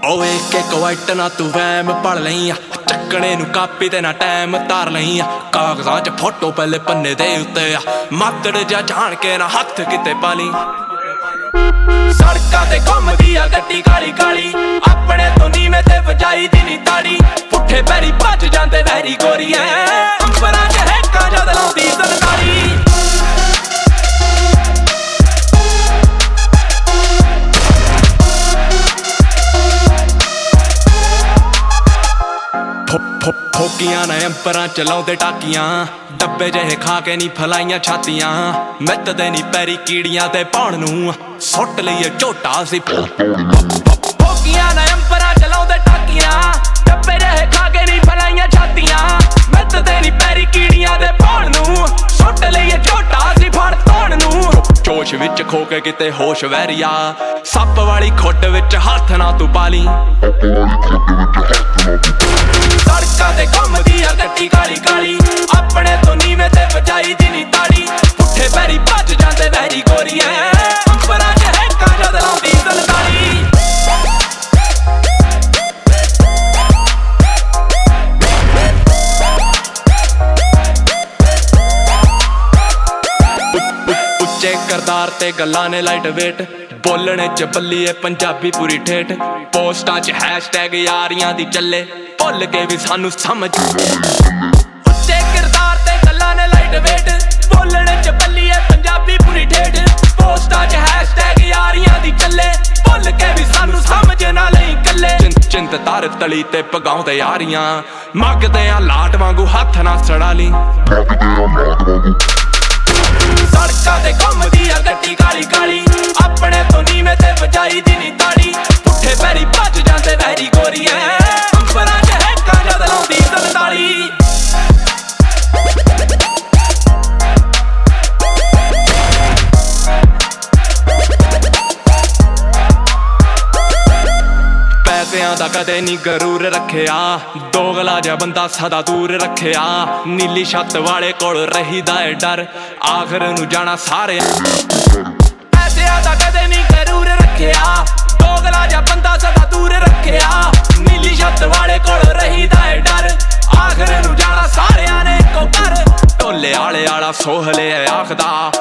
ਓਏ ਇੱਕ ਵਾਈਟ ਨਾ ਤੂੰ ਵਹਿਮ ਪੜ ਲਈ ਆ, ਚੱਕਣੇ ਨੂੰ ਕਾਪੀ ਤੇ ਨਾ ਟਾਈਮ ਧਾਰ ਲਈ ਆ। ਕਾਗਜ਼ਾਂ 'ਚ ਫੋਟੋ ਪਹਿਲੇ ਪੰਨੇ ਦੇ ਉੱਤੇ ਆ, ਮਾਤੜ ਜਾ ਜਾਣ ਕੇ ਨਾ ਹੱਥ ਕਿਤੇ ਪਾ ਲਈ। ਸੜਕਾਂ ਤੇ ਘੁੰਮਦੀ ਆ ਗੱਡੀ ਕਾਲੀ ਕਾਲੀ, ਆਪਣੇ ਤੋਂ ਨੀਵੇਂ ਤੇ ਵਜਾਈ ਦੀ ਨੀ ਤਾੜੀ। ਪੁੱਠੇ ਪੈਰੀ ਭੱਜ ਜਾਂਦੇ ਵੈਰੀ ਗੋਰੀਏ, ਅੰਬਰਾਂ 'ਚ ਹੈਕਾਂ ਜਦ ਲਾਉਂਦੀ ਸਰਕਾਰੀ। ਫੋਕੀਆਂ ਨੇ ਅੰਬਰਾਂ ਚ ਲਾਉਂਦੇ ਟਾਕੀਆਂ, ਡੱਬੇ ਜਿਹੇ ਖਾ ਕੇ ਨੀ ਫਲਾਈਆਂ ਛਾਤੀਆਂ। ਮਿੱਤਦੇ ਨੀ ਪੈਰੀ ਕੀੜੀਆਂ ਤੇ ਪਾਉਣ ਨੂੰ, ਸੁੱਟ ਲਈਏ ਝੋਟਾ ਸੀ। ਫੋਕੀਆਂ ਨੇ ਅੰਬਰਾਂ ਚ ਲਾਉਂਦੇ ਟਾਕੀਆਂ, ਡੱਬੇ ਜਿਹੇ ਖਾ ਕੇ ਨੀ ਫਲਾਈਆਂ ਛਾਤੀਆਂ। ਮਿੱਤਦੇ ਨੀ ਪੈਰੀ ਕੀੜੀਆਂ ਤੇ ਪਾਉਣ ਨੂੰ, ਸੁੱਟ ਲਈਏ ਝੋਟਾ ਸੀ ਫੜ ਧੋਣ ਨੂੰ। ਜੋਸ਼ ਵਿੱਚ ਖੋ ਕੇ ਕਿਤੇ ਹੋਸ਼ ਵੈਰੀਆ, ਸੱਪ ਵਾਲੀ ਖੁੱਡ ਵਿੱਚ ਹੱਥ ਨਾ ਤੂੰ ਪਾ ਲਈ। ਸੜਕਾਂ ਤੇ ਘੁੰਮਦੀ ਆ ਗੱਡੀ ਕਾਲੀ ਕਾਲੀ, ਆਪਣੇ ਤੋਂ ਨੀਵੇਂ ਤੇ ਵਜਾਈ ਦੀ ਨੀ ਤਾੜੀ। ਪੁੱਠੇ ਪੈਰੀ ਭੱਜ ਜਾਂਦੇ ਵੈਰੀ ਗੋਰੀਏ, ਅੰਬਰਾਂ 'ਚ ਹੈਕਾਂ ਜਦ ਲਾਉਂਦੀ ਸਰਕਾਰੀ। ਉੱਚੇ ਕਰਤਾਰ ਤੇ ਗੱਲਾਂ ਨੇ ਲਾਈਟ ਵੇਟ, ਬੋਲਣੇ 'ਚ ਬੱਲੀਏ ਪੰਜਾਬੀ ਪੂਰੀ ਠੇਠ। ਪੋਸਟਾਂ 'ਚ ਹੈਸ਼ਟੈਗ ਯਾਰੀਆਂ ਦੀ ਚੱਲੇ, ਭੁੱਲ ਕੇ ਵੀ ਸਾਨੂੰ ਸਮਝ। ਉੱਚੇ ਕਿਰਦਾਰ ਤੇ ਗੱਲਾਂ ਨੇ ਲਾਈਟ ਵੇਟ, ਬੋਲਣੇ 'ਚ ਬੱਲੀਏ ਪੰਜਾਬੀ ਪੂਰੀ ਠੇਠ। ਪੋਸਟਾਂ 'ਚ ਹੈਸ਼ਟੈਗ ਯਾਰੀਆਂ ਦੀ ਚੱਲੇ, ਭੁੱਲ ਕੇ ਵੀ ਸਾਨੂੰ ਸਮਝ ਨਾ ਲਈ ਕੱਲੇ। ਚਿੰਤ ਤਾਰ ਤਲੀ ਤੇ ਪਗਾਉਂਦੇ ਯਾਰੀਆਂ, ਮੰਗਦੇ ਆ ਲਾਟ ਵਾਂਗੂ ਹੱਥ ਨਾ ਸੜਾ ਲਈ। ਸੜਕਾਂ ਤੇ ਘੁੰਮਦੀ ਆ ਗੱਡੀ ਕਾਲੀ ਕਾਲੀ, ਆਪਣੇ ਤੋਂ ਨੀਵੇਂ ਤੇ ਵਜਾਈ ਦੀ ਨੀ ਤਾੜੀ। ਪੁੱਠੇ ਪੈਰੀ ਭੱਜ ਜਾਂਦੇ ਵੈਰੀ ਗੋਰੀਏ, ਅੰਬਰਾਂ 'ਚ ਹੈਕਾਂ ਜਦ ਲਾਉਂਦੀ ਸਰਕਾਰੀ। ਪੈਸਿਆਂ ਦਾ ਕਦੇ ਨੀ ਗਰੂਰ ਰੱਖਿਆ, ਦੋਗਲਾ ਜਿਹਾ ਬੰਦਾ ਸਦਾ ਦੂਰ ਰੱਖਿਆ। ਨੀਲੀ ਛੱਤ ਵਾਲੇ ਕੋਲ ਰਹੀਦਾ ਏ ਡਰ, ਆਖਰ ਨੂੰ ਜਾਣਾ ਸਾਰੇ। ਪੈਸਿਆਂ ਦਾ ਕਦੇ ਨੀ ਗਰੂਰ ਰੱਖਿਆ, ਦੋਗਲਾ ਜਿਹਾ ਬੰਦਾ ਸਦਾ ਦੂਰ ਰੱਖਿਆ। ਨੀਲੀ ਛੱਤ ਵਾਲੇ ਕੋਲ ਰਹੀਦਾ ਏ ਡਰ, ਆਖਰ ਨੂੰ ਜਾਣਾ ਸਾਰਿਆਂ ਨੇ ਇੱਕੋ ਘਰ। ਢੋਲੇ ਆਲੇ ਆਲਾ ਸੋਹਲੇ ਆਖਦਾ,